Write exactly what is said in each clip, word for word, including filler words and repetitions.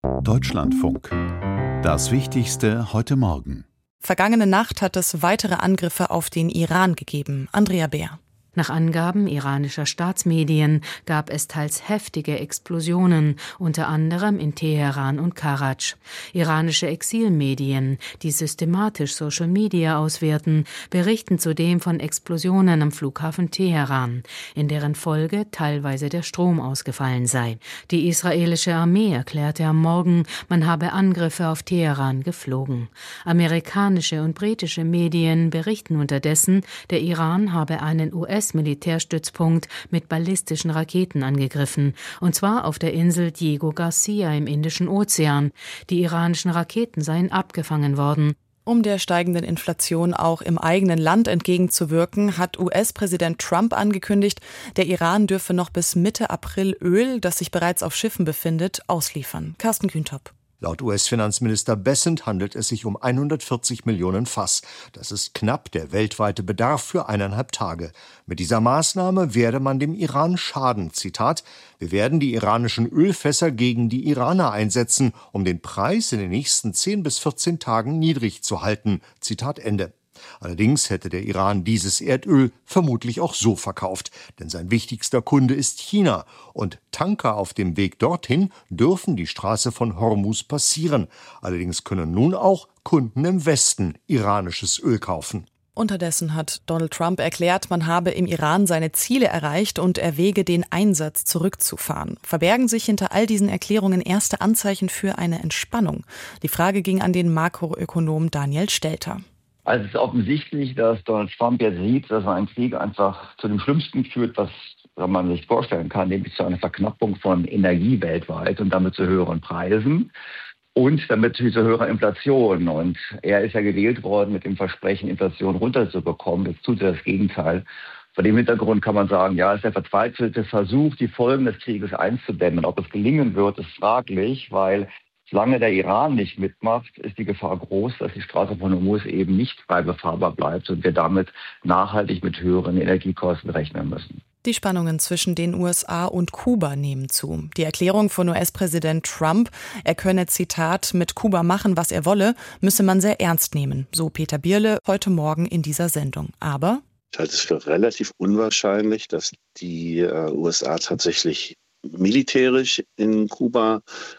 Deutschlandfunk. Das Wichtigste heute Morgen. Vergangene Nacht hat es weitere Angriffe auf den Iran gegeben. Andrea Beer. Nach Angaben iranischer Staatsmedien gab es teils heftige Explosionen, unter anderem in Teheran und Karaj. Iranische Exilmedien, die systematisch Social Media auswerten, berichten zudem von Explosionen am Flughafen Teheran, in deren Folge teilweise der Strom ausgefallen sei. Die israelische Armee erklärte am Morgen, man habe Angriffe auf Teheran geflogen. Amerikanische und britische Medien berichten unterdessen, der Iran habe einen U S-Militärstützpunkt mit ballistischen Raketen angegriffen, und zwar auf der Insel Diego Garcia im Indischen Ozean. Die iranischen Raketen seien abgefangen worden. Um der steigenden Inflation auch im eigenen Land entgegenzuwirken, hat U S-Präsident Trump angekündigt, der Iran dürfe noch bis Mitte April Öl, das sich bereits auf Schiffen befindet, ausliefern. Carsten Kühntop. Laut U S-Finanzminister Bessent handelt es sich um hundertvierzig Millionen Fass. Das ist knapp der weltweite Bedarf für eineinhalb Tage. Mit dieser Maßnahme werde man dem Iran schaden. Zitat: Wir werden die iranischen Ölfässer gegen die Iraner einsetzen, um den Preis in den nächsten zehn bis vierzehn Tagen niedrig zu halten. Zitat Ende. Allerdings hätte der Iran dieses Erdöl vermutlich auch so verkauft, denn sein wichtigster Kunde ist China und Tanker auf dem Weg dorthin dürfen die Straße von Hormuz passieren. Allerdings können nun auch Kunden im Westen iranisches Öl kaufen. Unterdessen hat Donald Trump erklärt, man habe im Iran seine Ziele erreicht und erwäge, den Einsatz zurückzufahren. Verbergen sich hinter all diesen Erklärungen erste Anzeichen für eine Entspannung? Die Frage ging an den Makroökonom Daniel Stelter. Also es ist offensichtlich, dass Donald Trump jetzt sieht, dass er einen Krieg einfach zu dem Schlimmsten führt, was man sich vorstellen kann, nämlich zu einer Verknappung von Energie weltweit und damit zu höheren Preisen und damit zu höherer Inflation. Und er ist ja gewählt worden mit dem Versprechen, Inflation runterzubekommen. Jetzt tut er das Gegenteil. Vor dem Hintergrund kann man sagen, ja, es ist der verzweifelte Versuch, die Folgen des Krieges einzudämmen. Ob es gelingen wird, ist fraglich, weil solange der Iran nicht mitmacht, ist die Gefahr groß, dass die Straße von Hormuz eben nicht frei befahrbar bleibt und wir damit nachhaltig mit höheren Energiekosten rechnen müssen. Die Spannungen zwischen den U S A und Kuba nehmen zu. Die Erklärung von U S-Präsident Trump, er könne, Zitat, mit Kuba machen, was er wolle, müsse man sehr ernst nehmen, so Peter Bierle heute Morgen in dieser Sendung. Aber ich halte es für relativ unwahrscheinlich, dass die äh, U S A tatsächlich militärisch in Kuba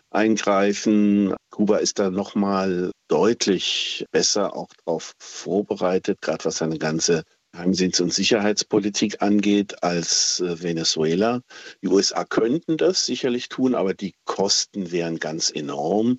eingreifen. Kuba ist da nochmal deutlich besser auch darauf vorbereitet, gerade was seine ganze Geheimdienst- und Sicherheitspolitik angeht, als äh, Venezuela. Die U S A könnten das sicherlich tun, aber die Kosten wären ganz enorm.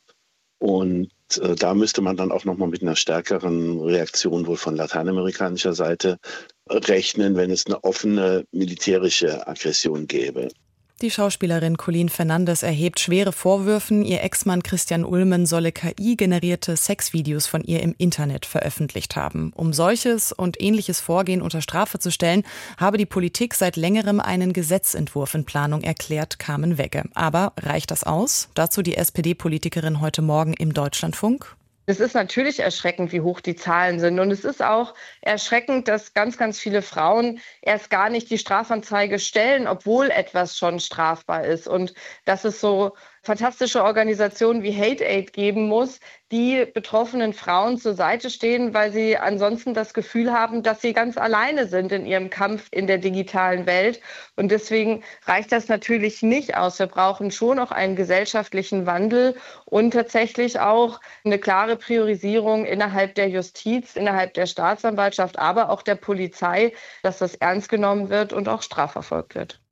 Und äh, da müsste man dann auch nochmal mit einer stärkeren Reaktion wohl von lateinamerikanischer Seite rechnen, wenn es eine offene militärische Aggression gäbe. Die Schauspielerin Colleen Fernandes erhebt schwere Vorwürfe, ihr Ex-Mann Christian Ulmen solle K I-generierte Sexvideos von ihr im Internet veröffentlicht haben. Um solches und ähnliches Vorgehen unter Strafe zu stellen, habe die Politik seit längerem einen Gesetzentwurf in Planung, erklärt Carmen Wegge. Aber reicht das aus? Dazu die S P D-Politikerin heute Morgen im Deutschlandfunk. Es ist natürlich erschreckend, wie hoch die Zahlen sind. Und es ist auch erschreckend, dass ganz, ganz viele Frauen erst gar nicht die Strafanzeige stellen, obwohl etwas schon strafbar ist. Und dass es so fantastische Organisationen wie Hate Aid geben muss, die betroffenen Frauen zur Seite stehen, weil sie ansonsten das Gefühl haben, dass sie ganz alleine sind in ihrem Kampf in der digitalen Welt. Und deswegen reicht das natürlich nicht aus. Wir brauchen schon auch einen gesellschaftlichen Wandel und tatsächlich auch eine klare Priorisierung innerhalb der Justiz, innerhalb der Staatsanwaltschaft, aber auch der Polizei, dass das ernst genommen wird und auch strafverfolgt wird.